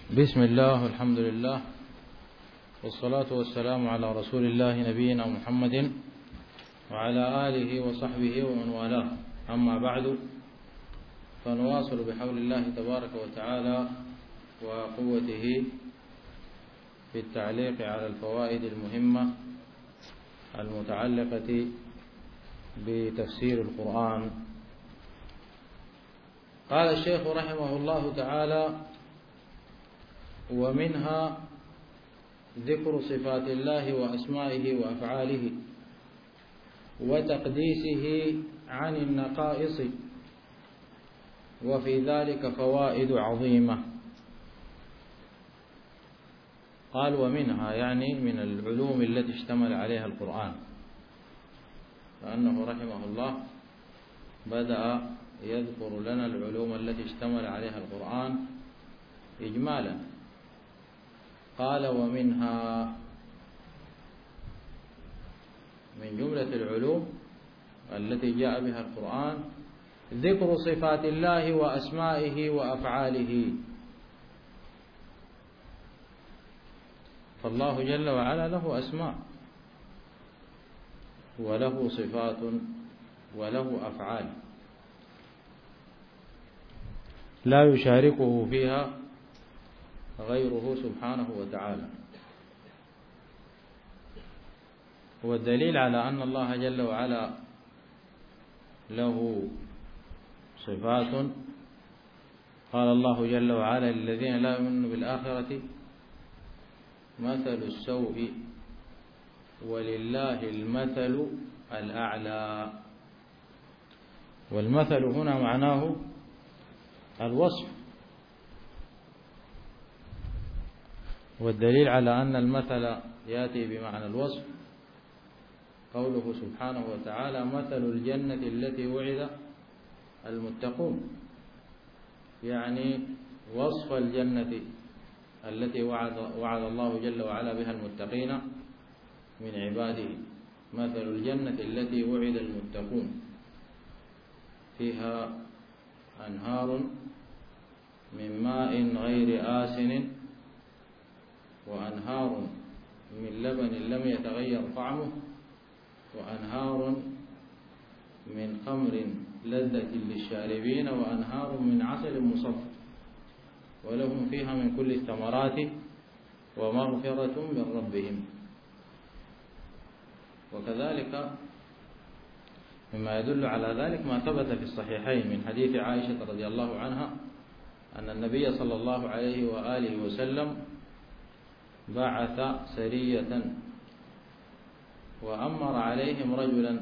بسم الله والحمد لله والصلاة والسلام على رسول الله نبينا محمد وعلى آله وصحبه ومن والاه. أما بعد، فنواصل بحول الله تبارك وتعالى وقوته في التعليق على الفوائد المهمة المتعلقة بتفسير القرآن. قال الشيخ رحمه الله تعالى: ومنها ذكر صفات الله وأسمائه وأفعاله وتقديسه عن النقائص، وفي ذلك فوائد عظيمة. قال ومنها يعني من العلوم التي اشتمل عليها القرآن، فأنه رحمه الله بدأ يذكر لنا العلوم التي اشتمل عليها القرآن إجمالا. قال ومنها، من جملة العلوم التي جاء بها القرآن ذكر صفات الله وأسمائه وأفعاله. فالله جل وعلا له أسماء وله صفات وله أفعال لا يشاركه فيها غيره سبحانه وتعالى. والدليل على أن الله جل وعلا له صفات، قال الله جل وعلا: للذين لا يؤمنون بالآخرة مثل السوء ولله المثل الأعلى. والمثل هنا معناه الوصف، والدليل على أن المثل يأتي بمعنى الوصف قوله سبحانه وتعالى: مثل الجنة التي وعد المتقون، يعني وصف الجنة التي وعد الله جل وعلا بها المتقين من عباده. مثل الجنة التي وعد المتقون فيها أنهار من ماء غير آسن وأنهار من لبن لم يتغير طعمه وأنهار من خمر لذة للشاربين وأنهار من عسل مصفى ولهم فيها من كل الثمرات ومغفرة من ربهم. وكذلك مما يدل على ذلك ما ثبت في الصحيحين من حديث عائشة رضي الله عنها أن النبي صلى الله عليه وآله وسلم بعث سرية وأمر عليهم رجلا،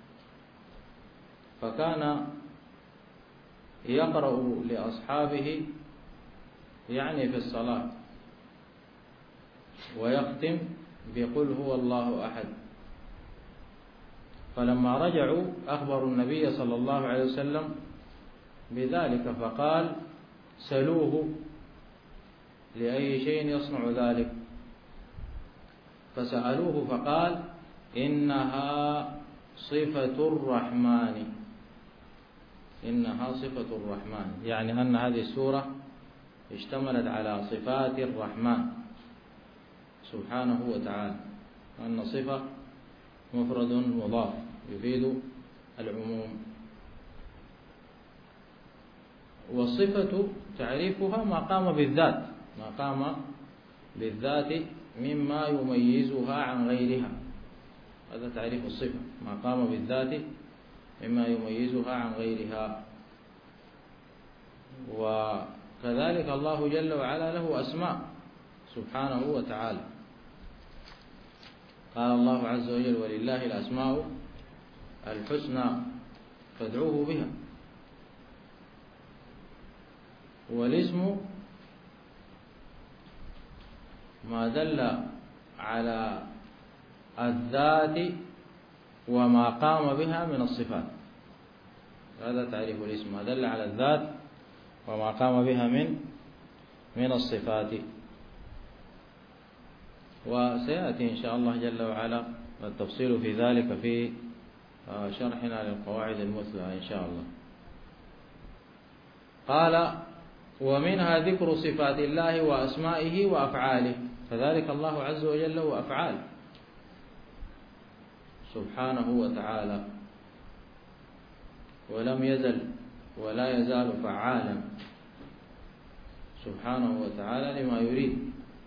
فكان يقرأ لأصحابه يعني في الصلاة ويختم بقل هو الله أحد. فلما رجعوا أخبروا النبي صلى الله عليه وسلم بذلك، فقال: سلوه لأي شيء يصنع ذلك. فسألوه فقال: إنها صفة الرحمن، إنها صفة الرحمن، يعني أن هذه السورة اشتملت على صفات الرحمن سبحانه وتعالى، أن صفة مفرد مضاف يفيد العموم. والصفة تعريفها ما قام بالذات، ما قام بالذات مما يميزها عن غيرها، هذا تعريف الصفة، ما قام بالذات مما يميزها عن غيرها. وكذلك الله جل وعلا له أسماء سبحانه وتعالى. قال الله عز وجل: ولله الأسماء الحسنى فادعوه بها. والاسم ما دل على الذات وما قام بها من الصفات، هذا تعريف الاسم، ما دل على الذات وما قام بها من الصفات. وسيأتي إن شاء الله جل وعلا التفصيل في ذلك في شرحنا للقواعد المثلى إن شاء الله. قال: ومنها ذكر صفات الله وأسمائه وأفعاله، فذلك الله عز وجل له أفعال سبحانه وتعالى، ولم يزل ولا يزال فعالا سبحانه وتعالى لما يريد.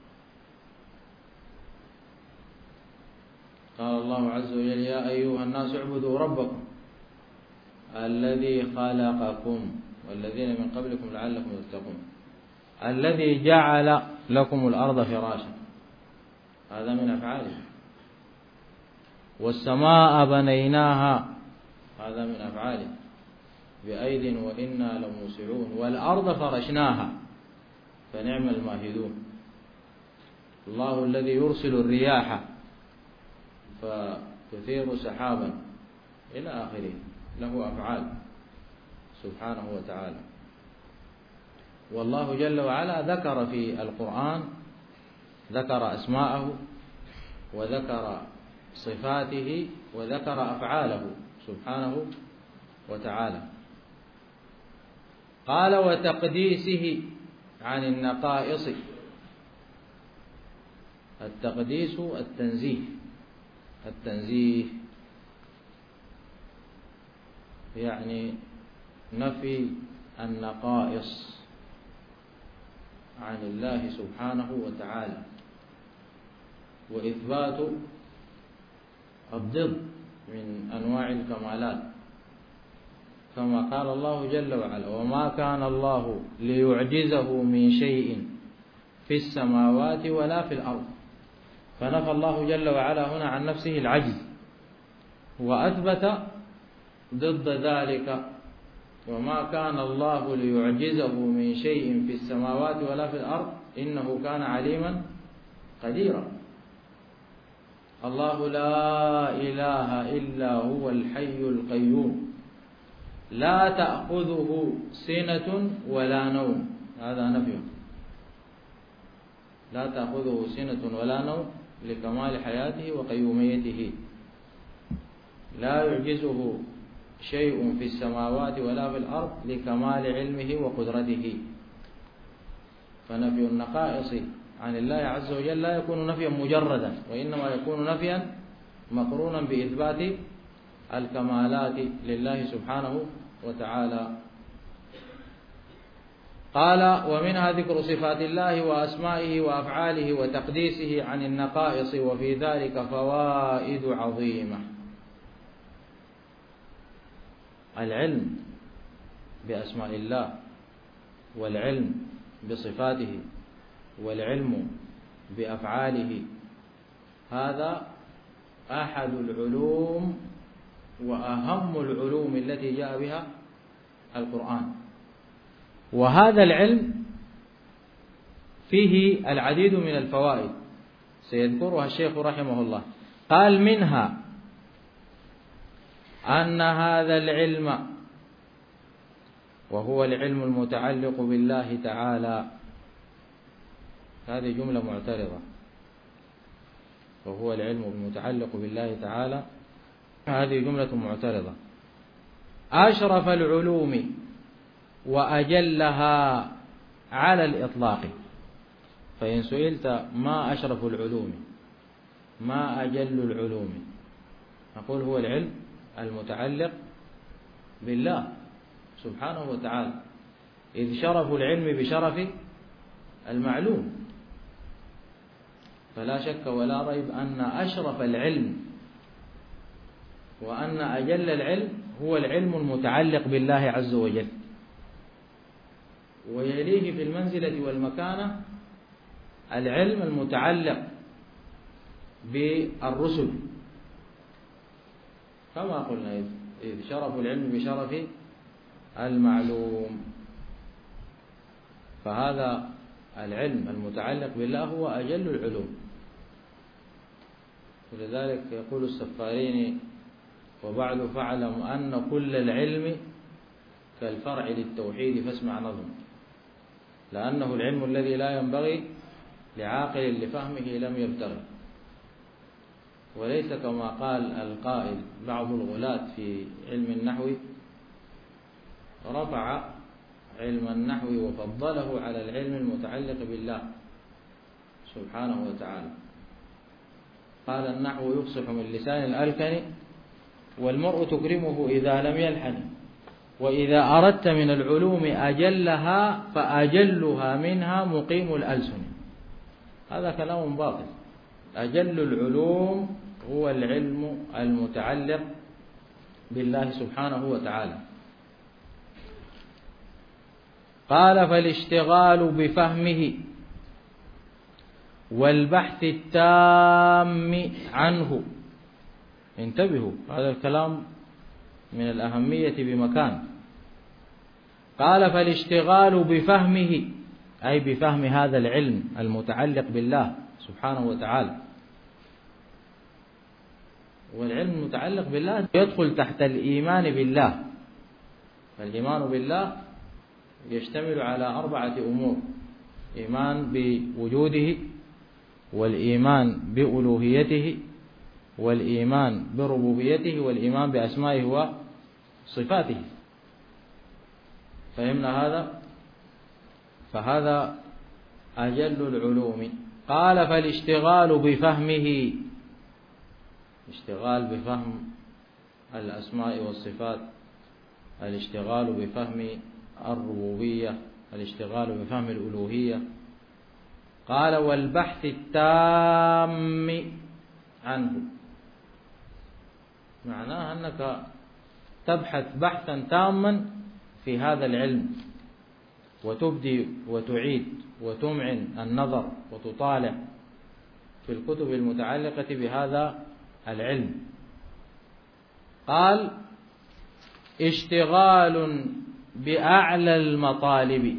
قال الله عز وجل: يا أيها الناس اعبدوا ربكم الذي خلقكم والذين من قبلكم لعلكم تتقون، الذي جعل لكم الأرض فراشا، هذا من أفعاله، والسماء بنيناها، هذا من أفعاله، بأيد وإنا لموسعون، والأرض فرشناها فنعم الماهدون، الله الذي يرسل الرياح فتثير سحابا إلى آخره، له أفعال سبحانه وتعالى. والله جل وعلا ذكر في القرآن، ذكر أسماءه وذكر صفاته وذكر أفعاله سبحانه وتعالى. قال: وتقديسه عن النقائص. التقديس التنزيه، التنزيه يعني نفي النقائص عن الله سبحانه وتعالى، وإثبات الضد من أنواع الكمالات، كما قال الله جل وعلا: وما كان الله ليعجزه من شيء في السماوات ولا في الأرض. فنفى الله جل وعلا هنا عن نفسه العجز، وأثبت ضد ذلك: وما كان الله ليعجزه من شيء في السماوات ولا في الأرض إنه كان عليما قديرا. الله لا إله إلا هو الحي القيوم لا تأخذه سنة ولا نوم، هذا نفي، لا تأخذه سنة ولا نوم لكمال حياته وقيوميته، لا يعجزه شيء في السماوات ولا في الأرض لكمال علمه وقدرته. فنفي النقائص عن الله عز وجل لا يكون نفيا مجردا، وإنما يكون نفيا مقرونا بإثبات الكمالات لله سبحانه وتعالى. قال: ومنها ذكر صفات الله وأسمائه وأفعاله وتقديسه عن النقائص، وفي ذلك فوائد عظيمة. العلم بأسماء الله، والعلم بصفاته، والعلم بأفعاله، هذا أحد العلوم وأهم العلوم التي جاء بها القرآن. وهذا العلم فيه العديد من الفوائد سيذكرها الشيخ رحمه الله. قال: منها أن هذا العلم، وهو العلم المتعلق بالله تعالى، هذه جملة معترضة، وهو العلم المتعلق بالله تعالى، هذه جملة معترضة، أشرف العلوم وأجلها على الإطلاق. فإن سئلت ما أشرف العلوم، ما أجل العلوم، نقول هو العلم المتعلق بالله سبحانه وتعالى، إذ شرف العلم بشرف المعلوم. فلا شك ولا ريب أن أشرف العلم وأن أجل العلم هو العلم المتعلق بالله عز وجل، ويليه في المنزلة والمكانة العلم المتعلق بالرسل، كما قلنا إذ شرف العلم بشرف المعلوم. فهذا العلم المتعلق بالله هو أجل العلوم. ولذلك يقول السفاريني: وبعد فاعلم أن كل العلم كالفرع للتوحيد فاسمع نظم، لأنه العلم الذي لا ينبغي لعاقل لفهمه لم يبتغي. وليس كما قال القائل بعض الغلاة في علم النحو: رفع علم النحو وفضله على العلم المتعلق بالله سبحانه وتعالى. قال النحو يفصح من لسان الألكن، والمرء تكرمه إذا لم يلحن، وإذا أردت من العلوم أجلها فأجلها منها مقيم الألسن. هذا كلام باطل. أجل العلوم هو العلم المتعلق بالله سبحانه وتعالى. قال فالاشتغال بفهمه والبحث التام عنه. انتبهوا، هذا الكلام من الأهمية بمكان. قال فالاشتغال بفهمه، أي بفهم هذا العلم المتعلق بالله سبحانه وتعالى. والعلم المتعلق بالله يدخل تحت الإيمان بالله. فالإيمان بالله يشتمل على 4 أمور: إيمان بوجوده، والإيمان بألوهيته، والإيمان بربوبيته، والإيمان بأسمائه وصفاته. فهمنا هذا؟ فهذا أجل العلوم. قال فالاشتغال بفهمه، اشتغال بفهم الأسماء والصفات، الاشتغال بفهم الربوبية، الاشتغال بفهم الألوهية. قال والبحث التام عنه، معناه أنك تبحث بحثا تاما في هذا العلم، وتبدي وتعيد وتمعن النظر وتطالع في الكتب المتعلقة بهذا العلم. قال اشتغال بأعلى المطالب،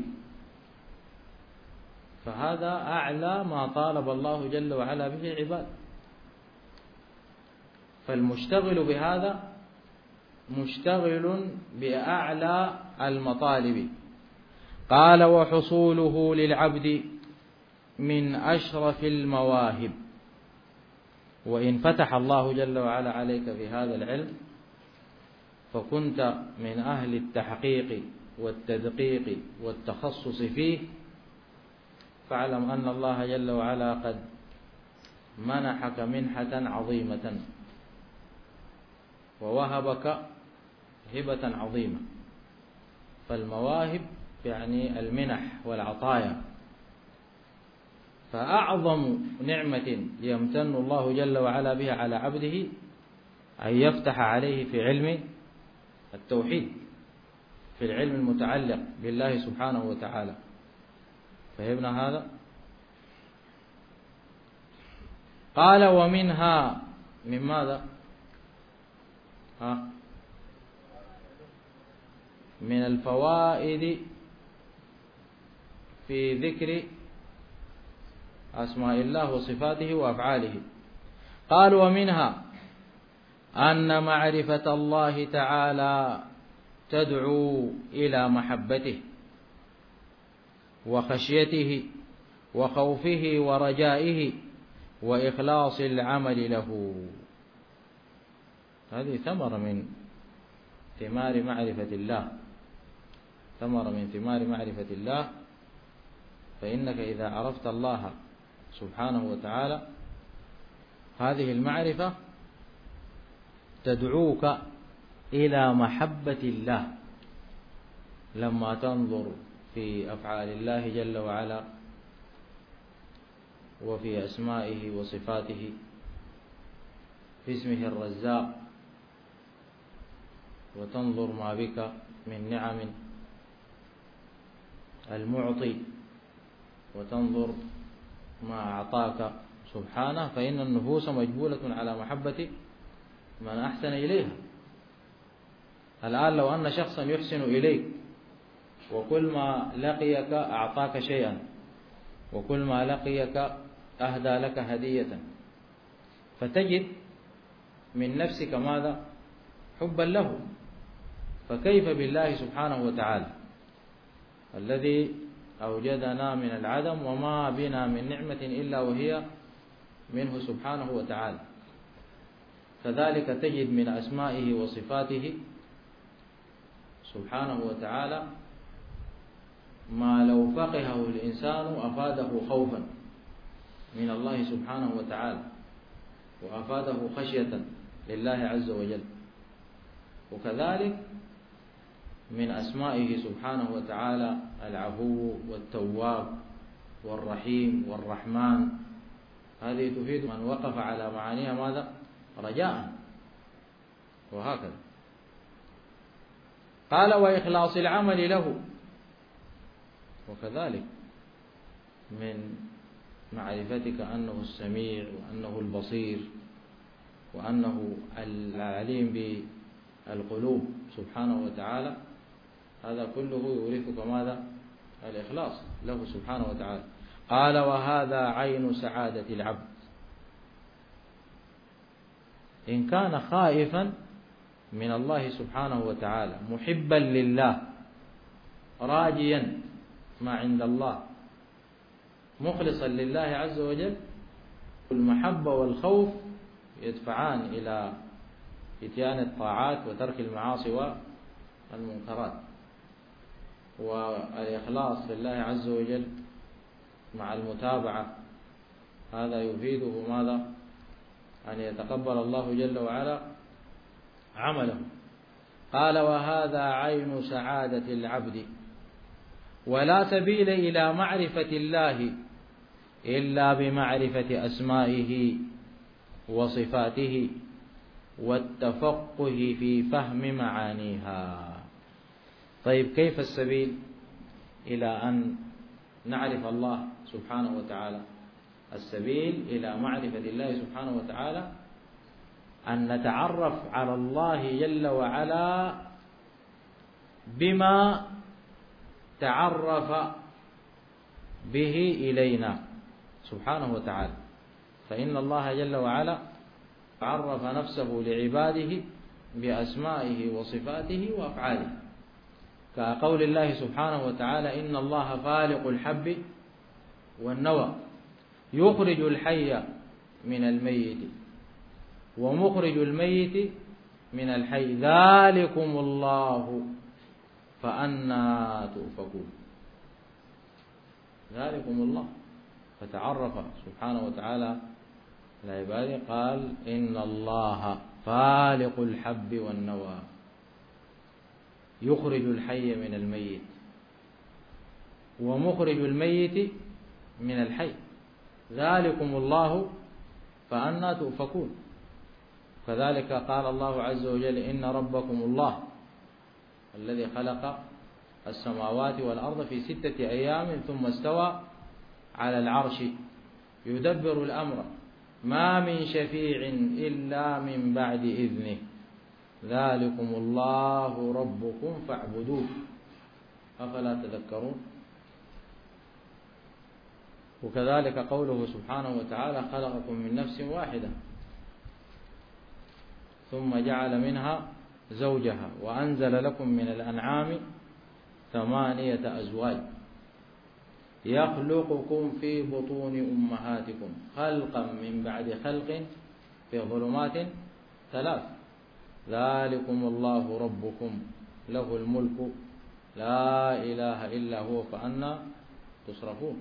فهذا أعلى ما طالب الله جل وعلا به العباد. فالمشتغل بهذا مشتغل بأعلى المطالب. قال وحصوله للعبد من أشرف المواهب. وإن فتح الله جل وعلا عليك في هذا العلم فكنت من أهل التحقيق والتدقيق والتخصص فيه، فاعلم أن الله جل وعلا قد منحك منحة عظيمة، ووهبك هبة عظيمة. فالمواهب يعني المنح والعطايا. فأعظم نعمة يمتن الله جل وعلا بها على عبده أن يفتح عليه في علم التوحيد، في العلم المتعلق بالله سبحانه وتعالى. فهمنا هذا؟ قال ومنها، من ماذا؟ من الفوائد في ذكر أسماء الله وصفاته وأفعاله. قال ومنها أن معرفة الله تعالى تدعو إلى محبته وخشيته وخوفه ورجائه وإخلاص العمل له. هذه ثمرة من ثمار معرفة الله، ثمرة من ثمار معرفة الله. فإنك إذا عرفت الله سبحانه وتعالى هذه المعرفة تدعوك إلى محبة الله، لما تنظر في أفعال الله جل وعلا وفي أسمائه وصفاته، في اسمه الرزاق، وتنظر ما بك من نعم، المعطي، وتنظر ما أعطاك سبحانه، فإن النفوس مجبولة على محبة من أحسن إليها. الآن لو أن شخصا يحسن إليك وكل ما لقيك أعطاك شيئا، وكل ما لقيك أهدى لك هدية، فتجد من نفسك ماذا؟ حبا له. فكيف بالله سبحانه وتعالى الذي أوجدنا من العدم وما بنا من نعمة إلا وهي منه سبحانه وتعالى. كذلك تجد من أسمائه وصفاته سبحانه وتعالى ما لو فقهه الإنسان أفاده خوفا من الله سبحانه وتعالى، وأفاده خشية لله عز وجل. وكذلك من أسمائه سبحانه وتعالى العفو والتواب والرحيم والرحمن، هذه تفيد من وقف على معانيها ماذا؟ رجاء. وهكذا قال وإخلاص العمل له، وكذلك من معرفتك أنه السميع وأنه البصير وأنه العليم بالقلوب سبحانه وتعالى، هذا كله يورثك ماذا؟ الإخلاص له سبحانه وتعالى. قال وهذا عين سعادة العبد إن كان خائفا من الله سبحانه وتعالى، محبا لله، راجيا ما عند الله، مخلصا لله عز وجل. المحبة والخوف يدفعان إلى إتيان الطاعات وترك المعاصي والمنكرات. والإخلاص لله عز وجل مع المتابعة هذا يفيده ماذا؟ أن يتقبل الله جل وعلا عمله. قال وهذا عين سعادة العبد ولا سبيل إلى معرفة الله إلا بمعرفة أسمائه وصفاته والتفقه في فهم معانيها. طيب كيف السبيل إلى أن نعرف الله سبحانه وتعالى؟ السبيل إلى معرفة الله سبحانه وتعالى أن نتعرف على الله جل وعلا بما تعرف به إلينا سبحانه وتعالى. فإن الله جل وعلا عرف نفسه لعباده بأسمائه وصفاته وأفعاله، كقول الله سبحانه وتعالى إن الله فالق الحب والنوى يخرج الحي من الميت ومخرج الميت من الحي ذلكم الله فأنى تؤفكون. ذلكم الله، فتعرف سبحانه وتعالى لعباده قال إن الله فالق الحب والنوى يخرج الحي من الميت ومخرج الميت من الحي ذلكم الله فأنى تؤفكون. كذلك قال الله عز وجل إن ربكم الله الذي خلق السماوات والأرض في 6 أيام ثم استوى على العرش يدبر الأمر ما من شفيع إلا من بعد إذنه ذلكم الله ربكم فاعبدوه أفلا تذكرون. وكذلك قوله سبحانه وتعالى خلقكم من نفس واحدة ثم جعل منها زوجها وأنزل لكم من الأنعام 8 أزواج يخلقكم في بطون أمهاتكم خلقا من بعد خلق في ظلمات 3 ذلكم الله ربكم له الملك لا إله إلا هو فأنى تصرفون.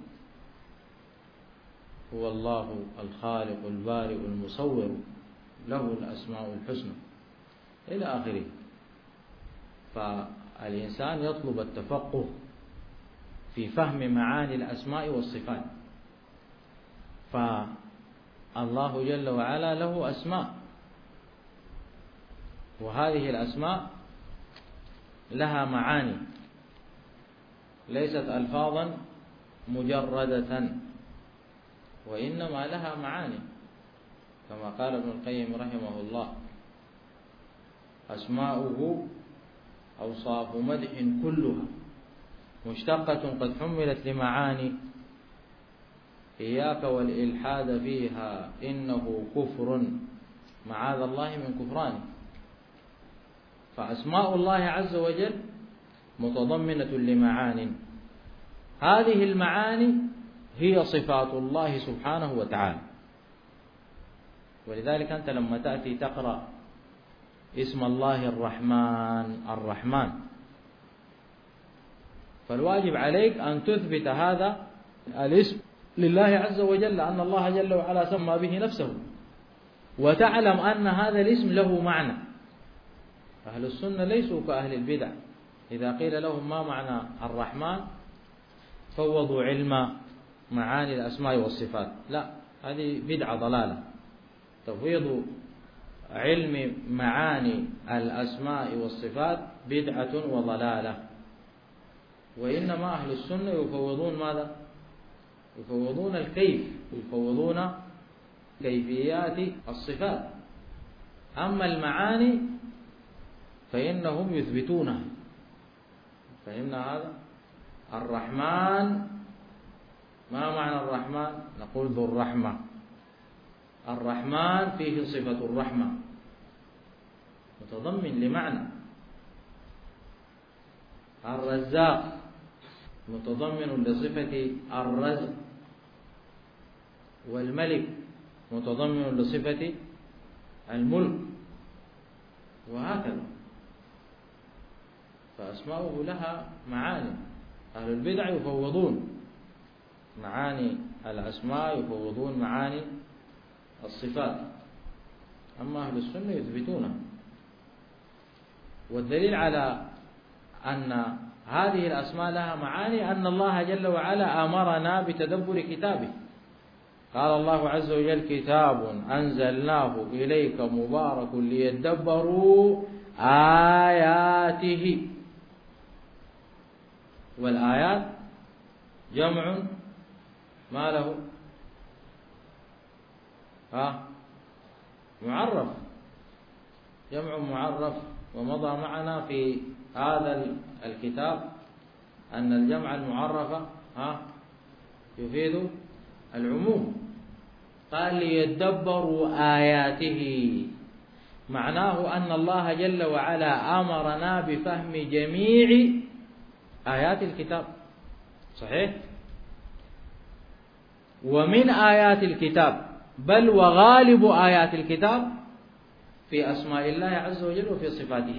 هو الله الخالق البارئ المصور له الأسماء الحسنى إلى آخره. فالإنسان يطلب التفقه في فهم معاني الأسماء والصفات. فالله جل وعلا له أسماء، وهذه الأسماء لها معاني ليست ألفاظا مجردة، وإنما لها معاني كما قال ابن القيم رحمه الله أسماؤه أوصاف مدح كلها مشتقة قد حملت لمعاني إياك والإلحاد فيها إنه كفر معاذ الله من كفرانه. فأسماء الله عز وجل متضمنة لمعاني، هذه المعاني هي صفات الله سبحانه وتعالى. ولذلك أنت لما تأتي تقرأ اسم الله الرحمن فالواجب عليك أن تثبت هذا الاسم لله عز وجل، أن الله جل وعلا سمى به نفسه، وتعلم أن هذا الاسم له معنى. أهل السنة ليسوا كأهل البدع، إذا قيل لهم ما معنى الرحمن فوضوا علم معاني الأسماء والصفات. لا، هذه بدعة ضلالة. تفويض علم معاني الأسماء والصفات بدعة وضلالة. وإنما أهل السنة يفوضون ماذا؟ يفوضون الكيف، يفوضون كيفيات الصفات. أما المعاني فإنهم يثبتونها. فهمنا هذا؟ الرحمن، ما معنى الرحمن؟ نقول ذو الرحمة. الرحمن فيه صفة الرحمة متضمن لمعنى. الرزاق متضمن لصفة الرزق، والملك متضمن لصفة الملك، وهكذا. فأسماؤه لها معاني. أهل البدع يفوضون معاني الأسماء، يفوضون معاني الصفات، أما أهل السنة يثبتونها. والدليل على أن هذه الأسماء لها معاني أن الله جل وعلا أمرنا بتدبر كتابه. قال الله عز وجل: كتاب أنزلناه إليك مبارك ليدبروا آياته. والآيات جمع ما له معرف، جمع معرف. ومضى معنا في هذا الكتاب أن الجمع المعرف يفيد العموم. قال: ليدبروا آياته، معناه أن الله جل وعلا أمرنا بفهم جميع آيات الكتاب. صحيح؟ ومن آيات الكتاب، بل وغالب آيات الكتاب، في أسماء الله عز وجل وفي صفاته.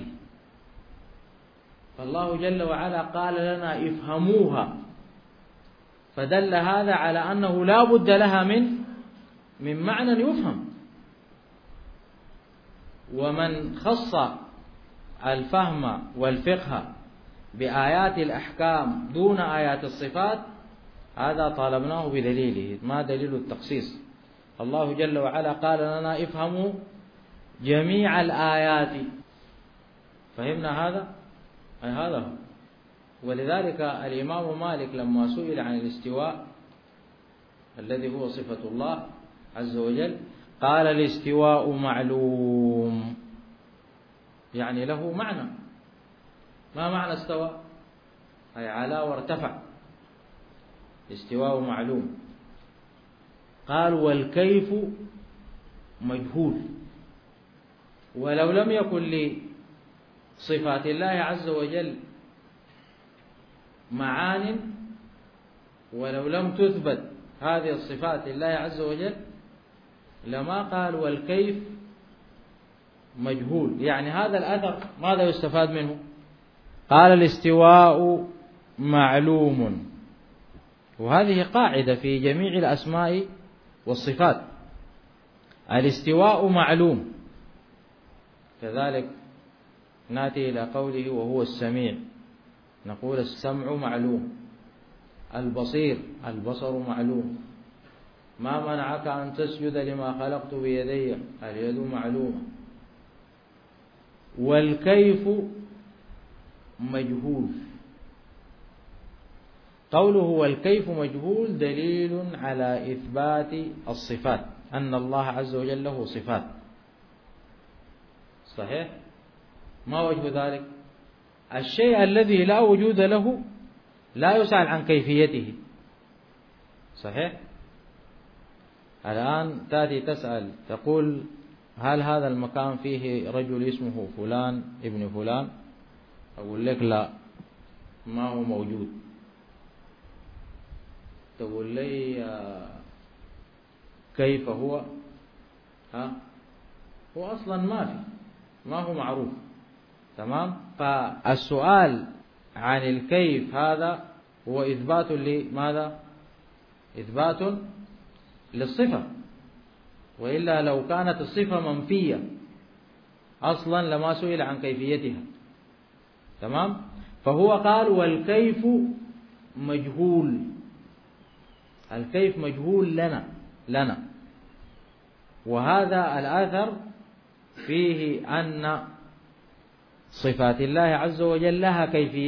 فالله جل وعلا قال لنا افهموها، فدل هذا على أنه لا بد لها من معنى يفهم. ومن خص الفهم والفقه بآيات الأحكام دون آيات الصفات، هذا طالبناه بدليله. ما دليل التخصيص؟ الله جل وعلا قال لنا افهموا جميع الآيات. فهمنا هذا؟ أي هذا هو. ولذلك الإمام مالك لما سئل عن الاستواء الذي هو صفة الله عز وجل، قال: الاستواء معلوم، يعني له معنى. ما معنى استوى؟ أي علا وارتفع. الاستواء معلوم. قال: والكيف مجهول. ولو لم يكن لصفات الله عز وجل معان، ولو لم تثبت هذه الصفات لله عز وجل، لما قال والكيف مجهول. يعني هذا الأثر ماذا يستفاد منه؟ قال: الاستواء معلوم. وهذه قاعدة في جميع الأسماء والصفات، الاستواء معلوم. كذلك نأتي إلى قوله: وهو السميع، نقول السمع معلوم. البصر معلوم. ما منعك أن تسجد لما خلقت بيدي، اليد معلومة. والكيف مجهول. قوله والكيف مجهول دليل على إثبات الصفات، أن الله عز وجل له صفات. صحيح؟ ما وجه ذلك؟ الشيء الذي لا وجود له لا يسأل عن كيفيته. صحيح؟ الآن تأتي تسأل تقول: هل هذا المكان فيه رجل اسمه فلان ابن فلان؟ أقول لك: لا، ما هو موجود. تقول لي: كيف هو؟ هو أصلا ما هو معروف. تمام؟ فالسؤال عن الكيف هذا هو إثبات لماذا؟ إثبات للصفة، وإلا لو كانت الصفة منفية أصلا لما سئل عن كيفيتها. تمام؟ فهو قال والكيف مجهول، الكيف مجهول لنا. وهذا الآثر فيه أن صفات الله عز وجل لها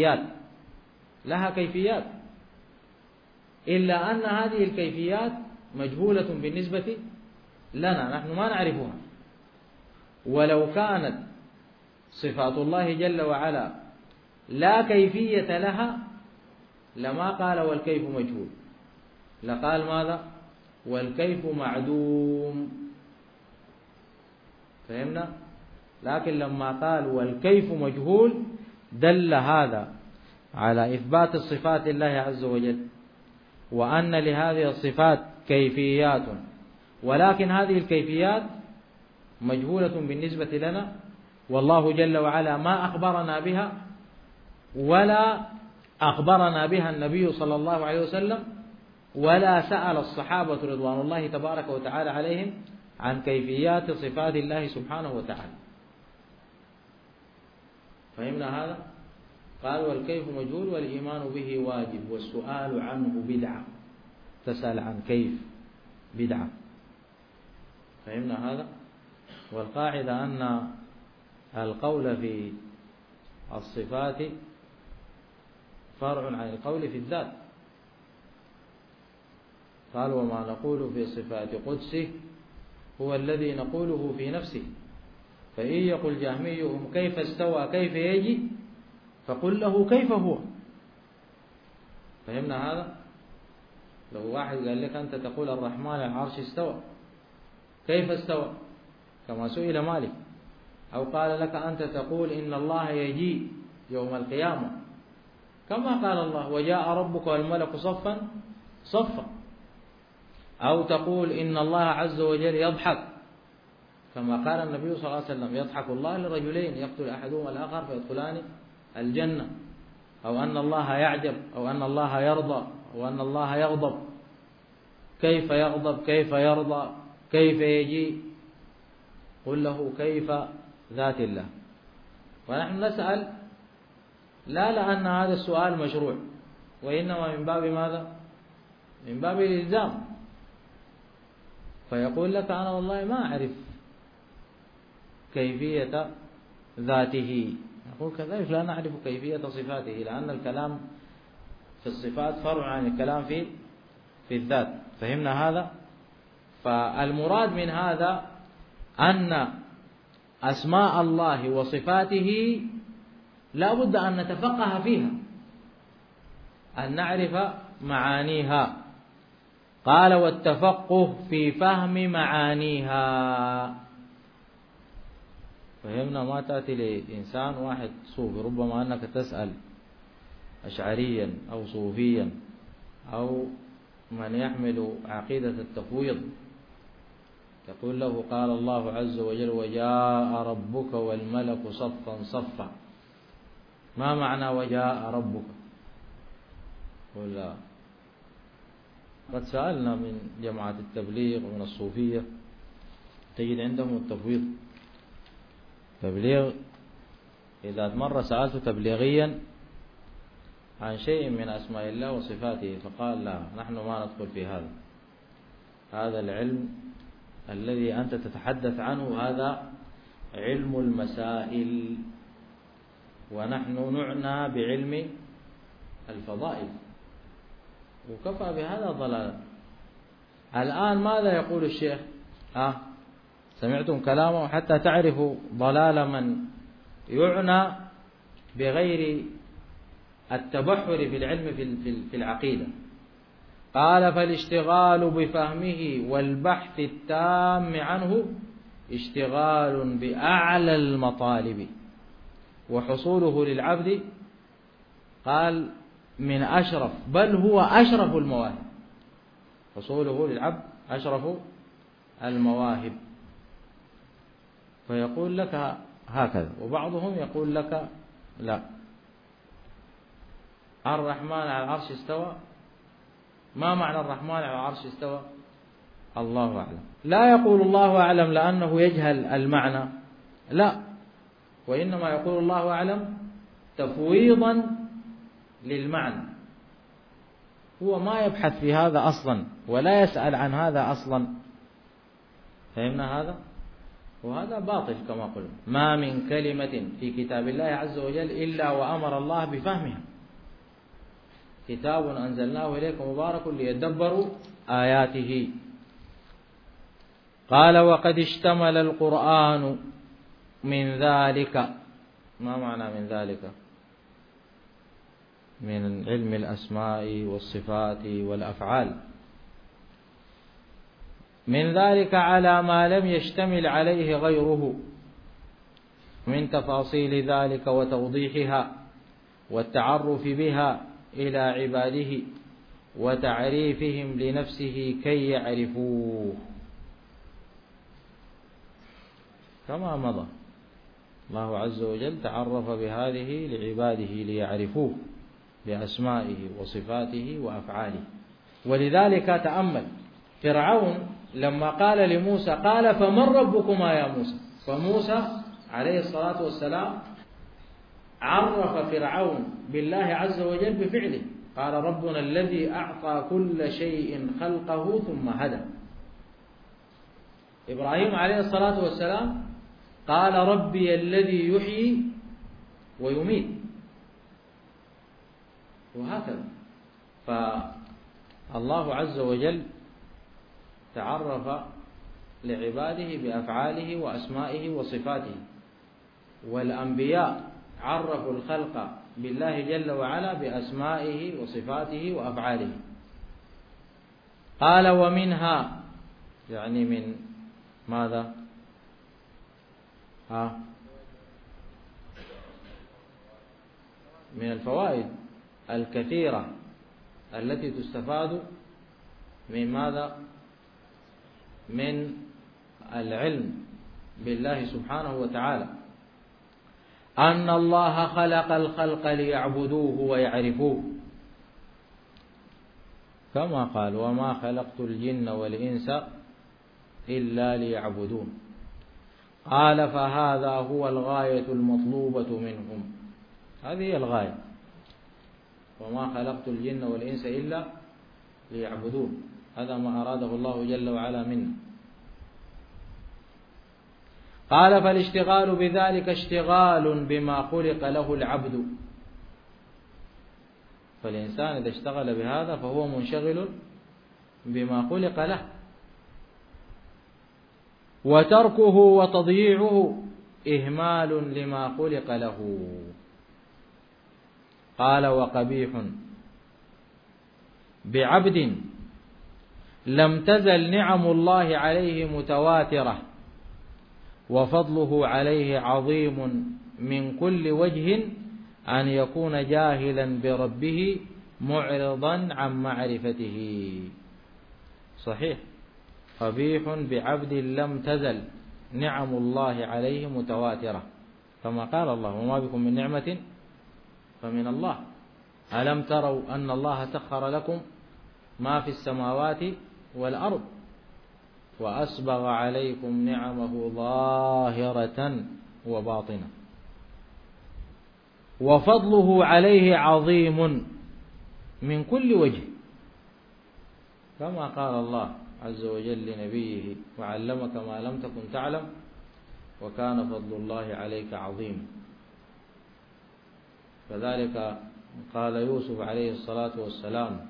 كيفيات، إلا أن هذه الكيفيات مجهولة بالنسبة لنا، نحن ما نعرفها. ولو كانت صفات الله جل وعلا لا كيفية لها لما قال والكيف مجهول، لقال ماذا؟ والكيف معدوم. فهمنا؟ لكن لما قال والكيف مجهول دل هذا على إثبات الصفات لله عز وجل، وأن لهذه الصفات كيفيات، ولكن هذه الكيفيات مجهولة بالنسبة لنا، والله جل وعلا ما أخبرنا بها ولا أخبرنا بها النبي صلى الله عليه وسلم، ولا سأل الصحابة رضوان الله تبارك وتعالى عليهم عن كيفيات صفات الله سبحانه وتعالى. فهمنا هذا؟ قال والكيف مجهول والإيمان به واجب والسؤال عنه بدعة. تسأل عن كيف بدعة. فهمنا هذا؟ والقاعدة أن القول في الصفات فرع عن القول في الذات. قال وما نقول في صفات قدسه هو الذي نقوله في نفسه، فإن يقل جهميهم كيف استوى كيف يجي فقل له كيف هو. فهمنا هذا؟ لو واحد قال لك أنت تقول الرحمن على العرش استوى، كيف استوى؟ كما سئل مالك. أو قال لك أنت تقول إن الله يجي يوم القيامة كما قال الله وجاء ربك والملك صفا صفا. أو تقول إن الله عز وجل يضحك كما قال النبي صلى الله عليه وسلم يضحك الله لرجلين يقتل أحدهما الآخر فيدخلان الجنة. أو أن الله يعجب، أو أن الله يرضى، أو أن الله يغضب. كيف يغضب؟ كيف يرضى؟ كيف يجي؟ قل له كيف ذات الله. ونحن نسأل لا لأن هذا السؤال مشروع، وإنما من باب ماذا؟ من باب الإلزام. فيقول لك أنا والله ما أعرف كيفية ذاته، نقول كذلك لا نعرف كيفية صفاته، لأن الكلام في الصفات فرع عن الكلام في الذات. فهمنا هذا؟ فالمراد من هذا أن أسماء الله وصفاته لا بد أن نتفقه فيها، أن نعرف معانيها. قال والتفقه في فهم معانيها. فهمنا؟ ما تأتي لإنسان واحد صوفي، ربما أنك تسأل أشعريا أو صوفيا أو من يحمل عقيدة التفويض، تقول له قال الله عز وجل وجاء ربك والملك صفا صفا. ما معنى وجاء ربك؟ ولا قد سألنا من جماعة التبليغ ومن الصوفية تجد عندهم التفويض. تبليغ إذا مرة سألت تبليغيا عن شيء من أسماء الله وصفاته فقال لا نحن ما ندخل في هذا العلم الذي أنت تتحدث عنه، هذا علم المسائل، ونحن نعنى بعلم الفضائل، وكفى بهذا ضلالا. الآن ماذا يقول الشيخ؟ سمعتم كلامه حتى تعرفوا ضلال من يعنى بغير التبحر في العلم في العقيدة. قال فالاشتغال بفهمه والبحث التام عنه اشتغال بأعلى المطالب، وحصوله للعبد قال من أشرف بل هو أشرف المواهب. حصوله للعبد أشرف المواهب. فيقول لك هكذا، وبعضهم يقول لك لا، الرحمن على العرش استوى. ما معنى الرحمن على العرش استوى؟ الله أعلم. لا يقول الله أعلم لأنه يجهل المعنى، لا، وإنما يقول الله أعلم تفويضا للمعنى. هو ما يبحث في هذا أصلا ولا يسأل عن هذا أصلا. فهمنا هذا؟ وهذا باطل كما قلنا. ما من كلمة في كتاب الله عز وجل إلا وأمر الله بفهمها. كتاب أنزلناه إليكم مبارك ليدبروا آياته. قال وقد اشتمل القرآن من ذلك. ما معنى من ذلك؟ من علم الأسماء والصفات والأفعال. من ذلك على ما لم يشتمل عليه غيره من تفاصيل ذلك وتوضيحها والتعرف بها إلى عباده وتعريفهم لنفسه كي يعرفوه كما مضى. الله عز وجل تعرف بهذه لعباده ليعرفوه بأسمائه وصفاته وأفعاله. ولذلك تأمل فرعون لما قال لموسى قال فمن ربكما يا موسى. فموسى عليه الصلاة والسلام عرف فرعون بالله عز وجل بفعله، قال ربنا الذي أعطى كل شيء خلقه ثم هدى. إبراهيم عليه الصلاة والسلام قال ربي الذي يحيي ويميت، وهكذا. فالله عز وجل تعرف لعباده بأفعاله وأسمائه وصفاته، والأنبياء عرفوا الخلق بالله جل وعلا بأسمائه وصفاته وأفعاله. قال ومنها، يعني من ماذا؟ من الفوائد الكثيرة التي تستفاد من ماذا؟ من العلم بالله سبحانه وتعالى، أن الله خلق الخلق ليعبدوه ويعرفوه، كما قال وما خلقت الجن والإنس إلا ليعبدون. قال فهذا هو الغاية المطلوبة منهم. هذه هي الغاية، وما خلقت الجن والإنس إلا ليعبدون. هذا ما أراده الله جل وعلا منا. قال فالاشتغال بذلك اشتغال بما خلق له العبد. فالإنسان إذا اشتغل بهذا فهو منشغل بما خلق له، وتركه وتضييعه إهمال لما خلق له. قال وقبيح بعبد لم تزل نعم الله عليه متواترة وفضله عليه عظيم من كل وجه أن يكون جاهلا بربه معرضا عن معرفته. صحيح، قبيح بعبد لم تزل نعم الله عليه متواترة، كما قال الله وما بكم من نعمة فمن الله. ألم تروا أن الله سخر لكم ما في السماوات والأرض وأسبغ عليكم نعمه ظاهرة وباطنة وفضله عليه عظيم من كل وجه، كما قال الله عز وجل لنبيه وعلمك ما لم تكن تعلم وكان فضل الله عليك عظيم. فذلك قال يوسف عليه الصلاة والسلام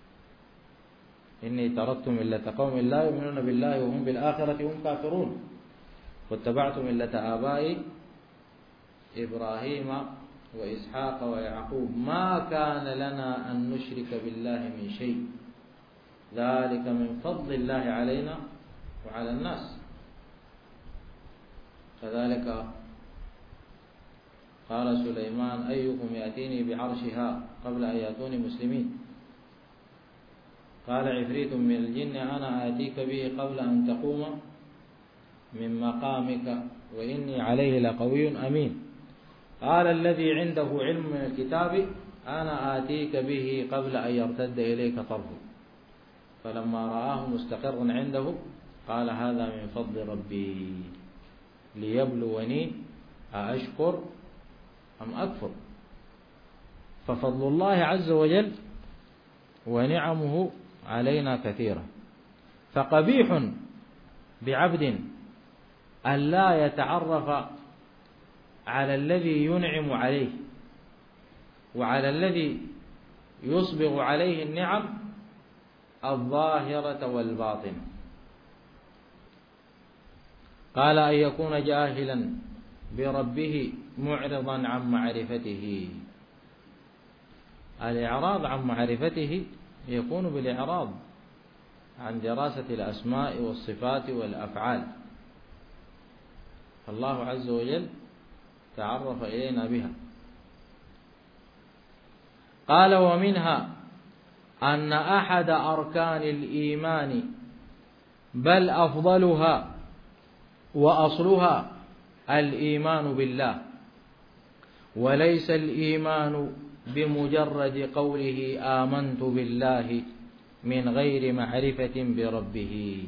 إني تركت ملة قوم لا يؤمنون بالله وهم بالآخرة هم كافرون واتبعت ملة آبائي إبراهيم وإسحاق ويعقوب ما كان لنا أن نشرك بالله من شيء ذلك من فضل الله علينا وعلى الناس. كذلك قال سليمان أيكم يأتيني بعرشها قبل أن يأتوني مسلمين. قال عفريت من الجن أنا آتيك به قبل أن تقوم من مقامك وإني عليه لقوي أمين. قال الذي عنده علم من الكتاب أنا آتيك به قبل أن يرتد إليك طرفه. فلما رآه مستقرا عنده قال هذا من فضل ربي ليبلوني أأشكر أم أكفر. ففضل الله عز وجل ونعمه علينا كثيرة. فقبيح بعبد أن لا يتعرف على الذي ينعم عليه وعلى الذي يصبغ عليه النعم الظاهرة والباطنة. قال أن يكون جاهلا بربه معرضا عن معرفته. الإعراض عن معرفته يكون بالإعراض عن دراسة الأسماء والصفات والأفعال، فالله عز وجل تعرف إلينا بها. قال ومنها أن أحد أركان الإيمان بل أفضلها وأصلها الإيمان بالله، وليس الإيمان بمجرد قوله آمنت بالله من غير معرفة بربه.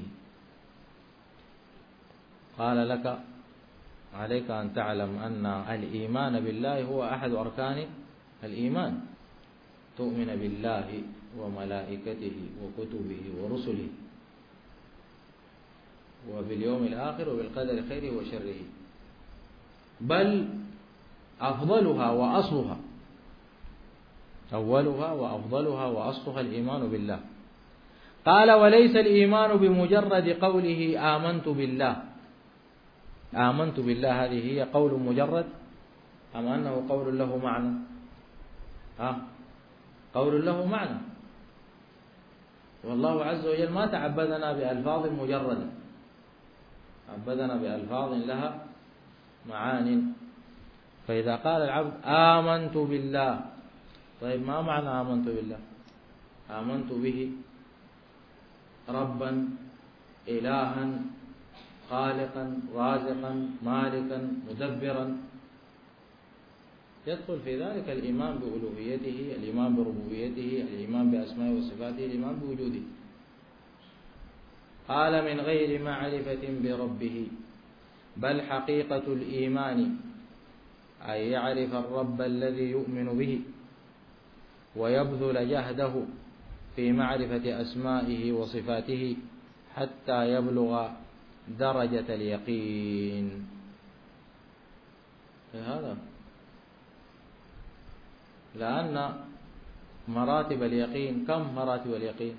قال لك عليك أن تعلم أن الإيمان بالله هو أحد أركان الإيمان، تؤمن بالله وملائكته وكتبه ورسله وباليوم الآخر وبالقدر خيره وشره، بل أفضلها وأصلها، أولها وأفضلها وأصلها الإيمان بالله. قال وليس الإيمان بمجرد قوله آمنت بالله. آمنت بالله هذه هي قول مجرد أم أنه قول له معنى؟ قول له معنى. والله عز وجل ما تعبدنا بألفاظ مجردة، عبدنا بألفاظ لها معان. فإذا قال العبد آمنت بالله، طيب ما معنى آمنت بالله؟ آمنت به ربا إلها خالقا رازقا مالكا مدبرا، يدخل في ذلك الإيمان بألوهيته، الإيمان بربوبيته، الإيمان بأسمائه وصفاته، الإيمان بوجوده. قال من غير معرفة بربه، بل حقيقة الإيمان أن يعرف الرب الذي يؤمن به ويبذل جهده في معرفة أسمائه وصفاته حتى يبلغ درجة اليقين. هذا لأن مراتب اليقين، كم مراتب اليقين؟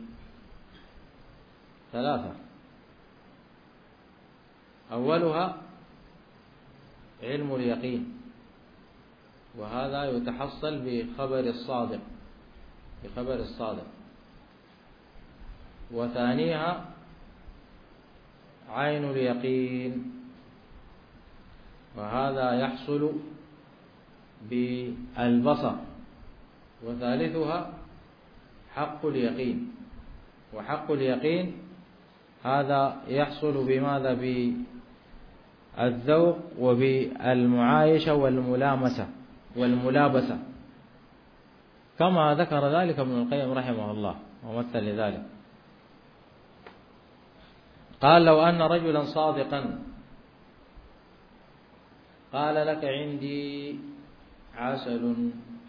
3. أولها علم اليقين، وهذا يتحصل بخبر الصادق. وثانيها عين اليقين، وهذا يحصل بالبصر. وثالثها حق اليقين، وحق اليقين هذا يحصل بماذا؟ بالذوق وبالمعايشة والملابسة، كما ذكر ذلك ابن القيم رحمه الله ومثل لذلك. قال لو أن رجلا صادقا قال لك عندي عسل،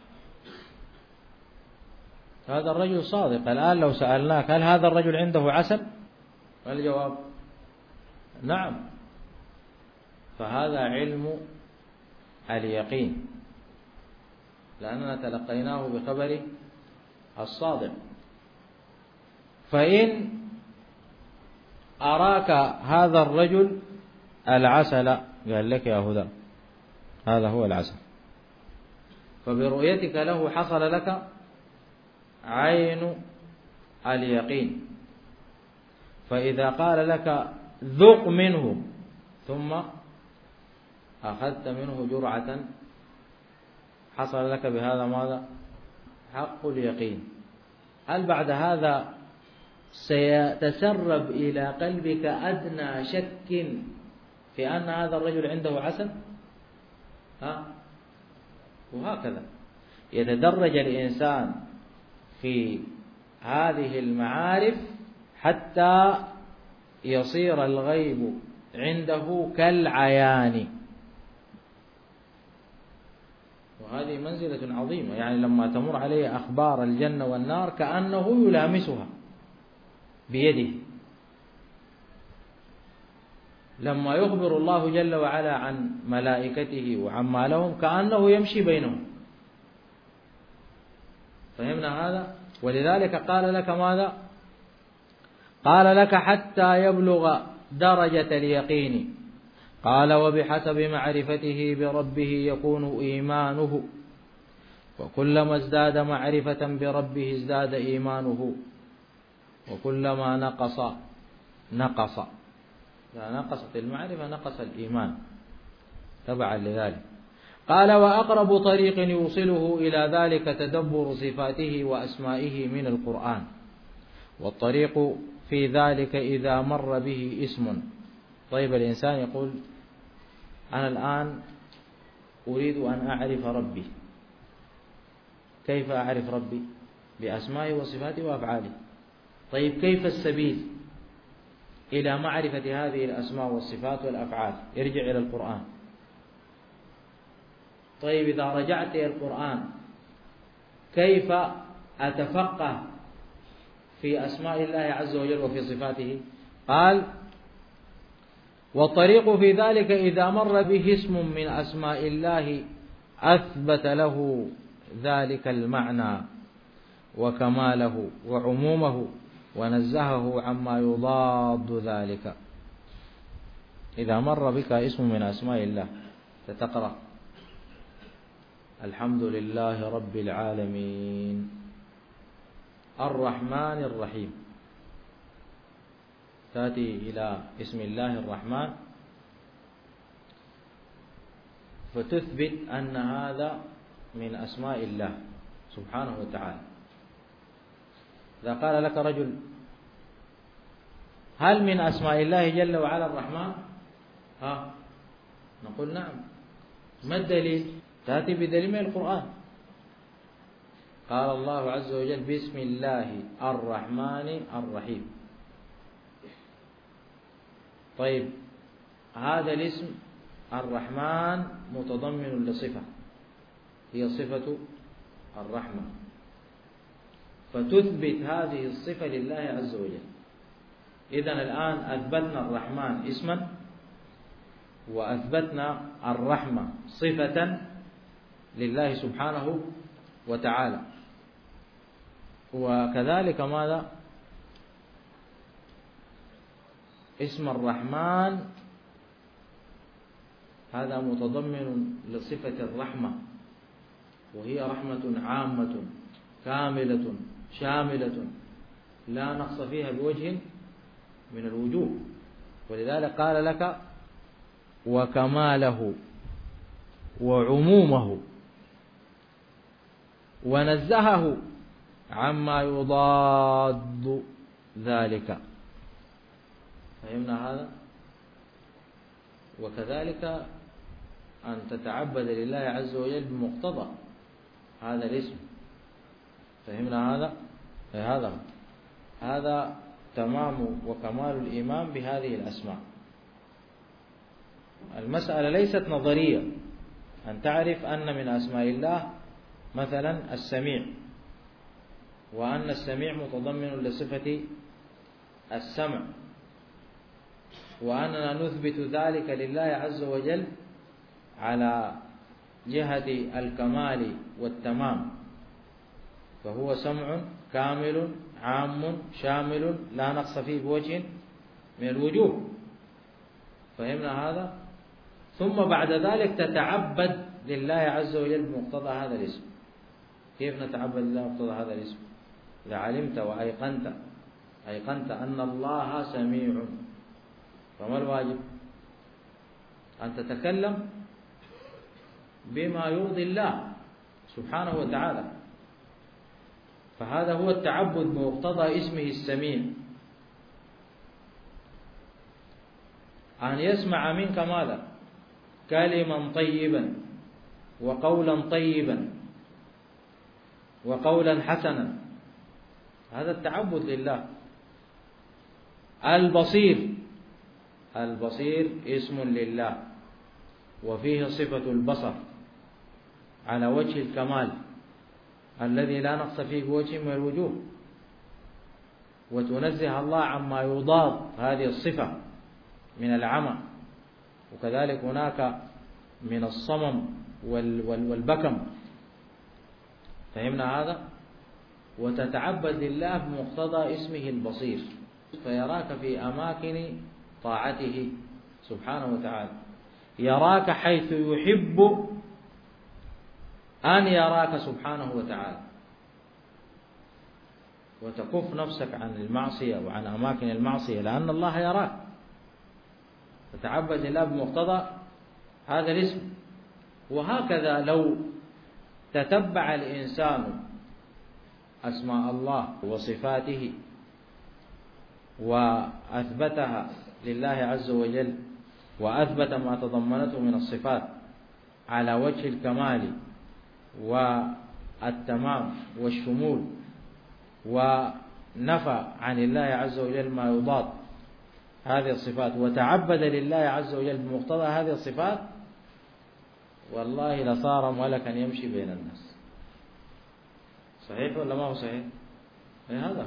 هذا الرجل صادق. الآن لو سألناك هل هذا الرجل عنده عسل؟ الجواب نعم. فهذا علم اليقين، لأننا تلقيناه بخبر الصادق. فإن أراك هذا الرجل العسل، قال لك يا هدى هذا هو العسل، فبرؤيتك له حصل لك عين اليقين. فإذا قال لك ذق منه ثم أخذت منه جرعة حصل لك بهذا ماذا؟ حق اليقين. هل بعد هذا سيتسرب إلى قلبك أدنى شك في أن هذا الرجل عنده عسل؟ وهكذا. يتدرج الإنسان في هذه المعارف حتى يصير الغيب عنده كالعيان، وهذه منزلة عظيمة. يعني لما تمر عليه أخبار الجنة والنار كأنه يلامسها بيده. لما يخبر الله جل وعلا عن ملائكته وعما لهم كأنه يمشي بينهم. فهمنا هذا؟ ولذلك قال لك ماذا؟ قال لك حتى يبلغ درجة اليقين. قال وبحسب معرفته بربه يكون إيمانه، وكلما ازداد معرفة بربه ازداد إيمانه، وكلما نقص إذا نقصت المعرفة نقص الإيمان تبعا لذلك. قال وأقرب طريق يوصله إلى ذلك تدبر صفاته وأسمائه من القرآن، والطريق في ذلك إذا مر به اسم. طيب الإنسان يقول أنا الآن أريد أن أعرف ربي. كيف أعرف ربي؟ بأسمائه وصفاته وأفعاله. طيب كيف السبيل إلى معرفة هذه الأسماء والصفات والأفعال؟ ارجع إلى القرآن. طيب إذا رجعت إلى القرآن كيف أتفقه في أسماء الله عز وجل وفي صفاته؟ قال والطريق في ذلك إذا مر به اسم من أسماء الله أثبت له ذلك المعنى وكماله وعمومه ونزهه عما يضاد ذلك. إذا مر بك اسم من أسماء الله فتقرأ الحمد لله رب العالمين الرحمن الرحيم، تأتي إلى اسم الله الرحمن فتثبت أن هذا من أسماء الله سبحانه وتعالى. إذا قال لك رجل هل من أسماء الله جل وعلا الرحمن؟ نقول نعم. ما الدليل؟ تأتي بدليل من القرآن. قال الله عز وجل بسم الله الرحمن الرحيم. طيب هذا الاسم الرحمن متضمن لصفة هي صفة الرحمة، فتثبت هذه الصفة لله عز وجل. إذن الآن أثبتنا الرحمن اسما وأثبتنا الرحمة صفة لله سبحانه وتعالى. وكذلك ماذا؟ اسم الرحمن هذا متضمن لصفة الرحمة، وهي رحمة عامة كاملة شاملة لا نقص فيها بوجه من الوجوه. ولذلك قال لك وكماله وعمومه ونزهه عما يضاد ذلك. فهمنا هذا؟ وكذلك أن تتعبد لله عز وجل بمقتضى هذا الاسم. فهمنا هذا؟ هذا تمام وكمال الإيمان بهذه الأسماء. المسألة ليست نظرية، أن تعرف أن من أسماء الله مثلا السميع، وأن السميع متضمن لصفة السمع، وأننا نثبت ذلك لله عز وجل على جهة الكمال والتمام، فهو سمع كامل عام شامل لا نقص فيه بوجه من الوجوه. فهمنا هذا؟ ثم بعد ذلك تتعبد لله عز وجل بمقتضى هذا الاسم. كيف نتعبد لله بمقتضى هذا الاسم؟ إذا علمت وأيقنت أن الله سميع، فما الواجب؟ أن تتكلم بما يرضي الله سبحانه وتعالى. فهذا هو التعبد بمقتضى اسمه السميع، أن يسمع منك ماذا؟ كلما طيبا وقولا طيبا وقولا حسنا، هذا التعبد لله. البصير اسم لله، وفيه صفة البصر على وجه الكمال الذي لا نقص فيه بوجه من الوجوه، وتنزه الله عما يضاد هذه الصفة من العمى، وكذلك هناك من الصمم والبكم. فهمنا هذا؟ وتتعبد لله بمقتضى اسمه البصير، فيراك في أماكن طاعته سبحانه وتعالى، يراك حيث يحب أن يراك سبحانه وتعالى، وتكف نفسك عن المعصية وعن أماكن المعصية لأن الله يراك. تتعبد لله بمقتضى هذا الاسم. وهكذا لو تتبع الإنسان أسماء الله وصفاته وأثبتها لله عز وجل، وأثبت ما تضمنته من الصفات على وجه الكمال والتمام والشمول، ونفى عن الله عز وجل ما يضاد هذه الصفات، وتعبد لله عز وجل بمقتضى هذه الصفات، والله لصار ملكا يمشي بين الناس. صحيح ولا ما هو صحيح؟ هذا.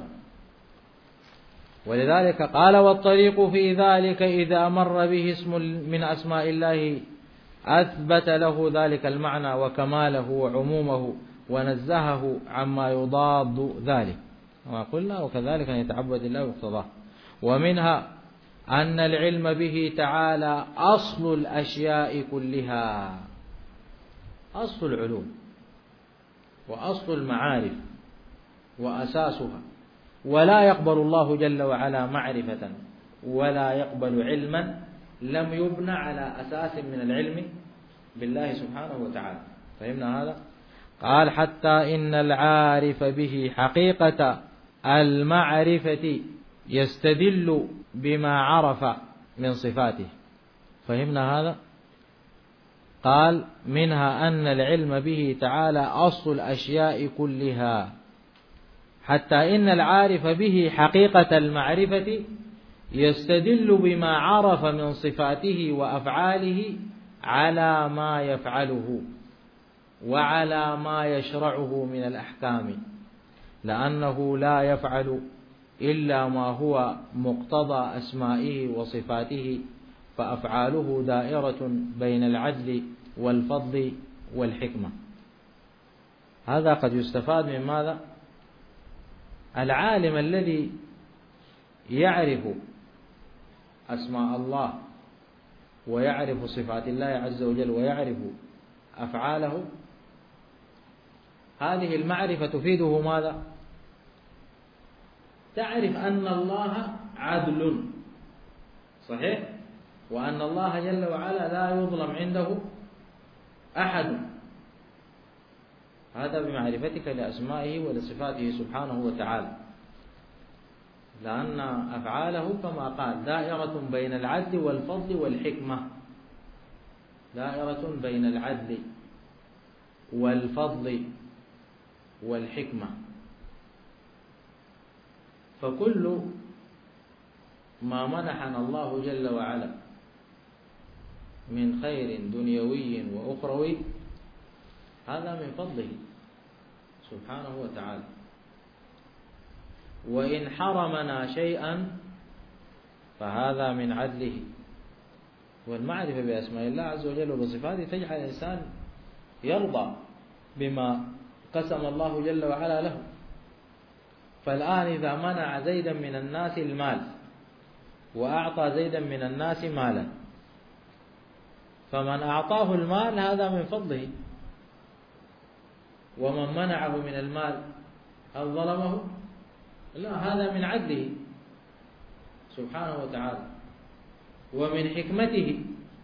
ولذلك قال: والطريق في ذلك إذا مر به اسم من أسماء الله أثبت له ذلك المعنى وكماله وعمومه، ونزهه عما يضاد ذلك، وما قلنا. وكذلك أن يتعبد الله واقتضاه. ومنها أن العلم به تعالى أصل الأشياء كلها، أصل العلوم وأصل المعارف وأساسها، ولا يقبل الله جل وعلا معرفة ولا يقبل علما لم يبنى على أساس من العلم بالله سبحانه وتعالى. فهمنا هذا؟ قال: حتى إن العارف به حقيقة المعرفة يستدل بما عرف من صفاته. فهمنا هذا؟ قال: منها أن العلم به تعالى أصل الأشياء كلها، حتى إن العارف به حقيقة المعرفة يستدل بما عرف من صفاته وأفعاله على ما يفعله وعلى ما يشرعه من الأحكام، لأنه لا يفعل إلا ما هو مقتضى أسمائه وصفاته، فأفعاله دائرة بين العدل والفضل والحكمة. هذا قد يستفاد من ماذا؟ العالم الذي يعرف أسماء الله ويعرف صفات الله عز وجل ويعرف أفعاله، هذه المعرفة تفيده ماذا؟ تعرف أن الله عدل، صحيح؟ وأن الله جل وعلا لا يظلم عنده أحد. هذا بمعرفتك لأسمائه ولصفاته سبحانه وتعالى، لأن أفعاله كما قال دائرة بين العدل والفضل والحكمة، دائرة بين العدل والفضل والحكمة. فكل ما منحنا الله جل وعلا من خير دنيوي وأخروي هذا من فضله سبحانه وتعالى. وإن حرمنا شيئا فهذا من عدله. والمعرفة بأسماء الله عز وجل وبصفاته تجعل الإنسان يرضى بما قسم الله جل وعلا له. فالآن إذا منع زيدا من الناس المال وأعطى زيدا من الناس مالا، فمن أعطاه المال هذا من فضله، ومن منعه من المال هل ظلمه؟ لا، هذا من عدله سبحانه وتعالى. ومن حكمته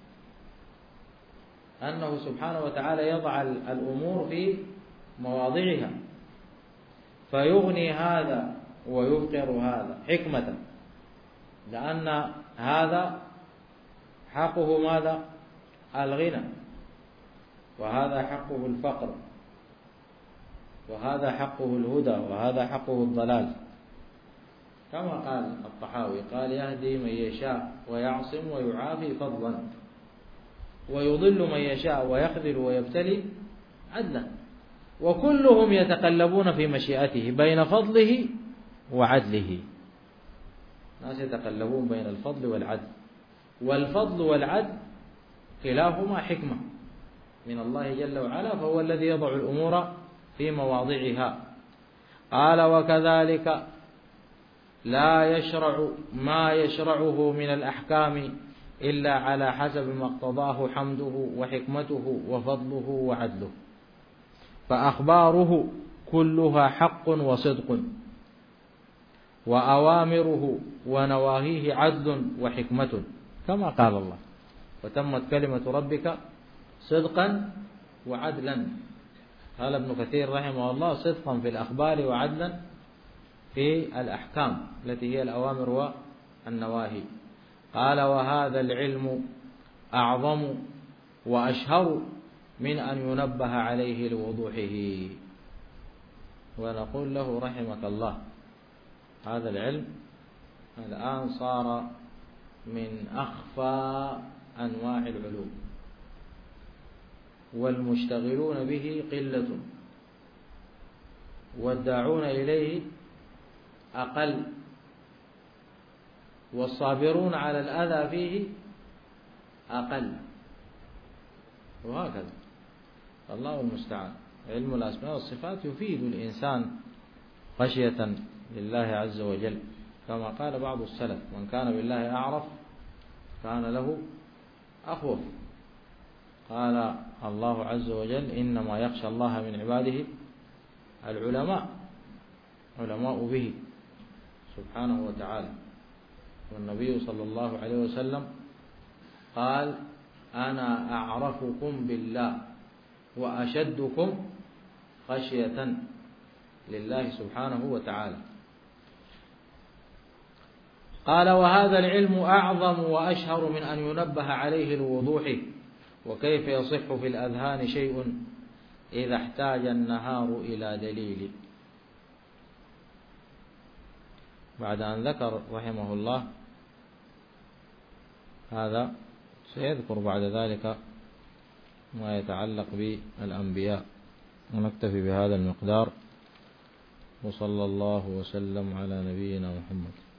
أنه سبحانه وتعالى يضع الأمور في مواضعها، فيغني هذا ويفقر هذا حكمة، لأن هذا حقه ماذا؟ الغنى، وهذا حقه الفقر. وهذا حقه الهدى وهذا حقه الضلال، كما قال الطحاوي قال يهدي من يشاء ويعصم ويعافي فضلا، ويضل من يشاء ويخذل ويبتلي عدلا، وكلهم يتقلبون في مشيئته بين فضله وعدله. الناس يتقلبون بين الفضل والعدل، والفضل والعدل كلاهما حكمة من الله جل وعلا، فهو الذي يضع الأمور في مواضعها. قال وكذلك لا يشرع ما يشرعه من الأحكام إلا على حسب ما اقتضاه حمده وحكمته وفضله وعدله، فأخباره كلها حق وصدق، وأوامره ونواهيه عدل وحكمة، كما قال الله وتمت كلمة ربك صدقا وعدلا. قال ابن كثير رحمه الله صدقا في الأخبار وعدلا في الأحكام التي هي الأوامر والنواهي. قال وهذا العلم أعظم وأشهر من أن ينبه عليه لوضوحه. ونقول له رحمك الله هذا العلم الآن صار من أخفى أنواع العلوم، والمشتغلون به قلة، والداعون إليه أقل، والصابرون على الأذى فيه أقل، وهكذا. الله المستعان. علم الأسماء والصفات يفيد الإنسان خشية لله عز وجل، كما قال بعض السلف من كان بالله أعرف كان له أخوف. قال الله عز وجل إنما يخشى الله من عباده العلماء، علماء به سبحانه وتعالى. والنبي صلى الله عليه وسلم قال أنا أعرفكم بالله وأشدكم خشية لله سبحانه وتعالى. قال وهذا العلم أعظم وأشهر من أن ينبه عليه لوضوحه، وكيف يصح في الأذهان شيء إذا احتاج النهار إلى دليل. بعد أن ذكر رحمه الله هذا سيذكر بعد ذلك ما يتعلق بالأنبياء. ونكتفي بهذا المقدار، وصلى الله وسلم على نبينا محمد.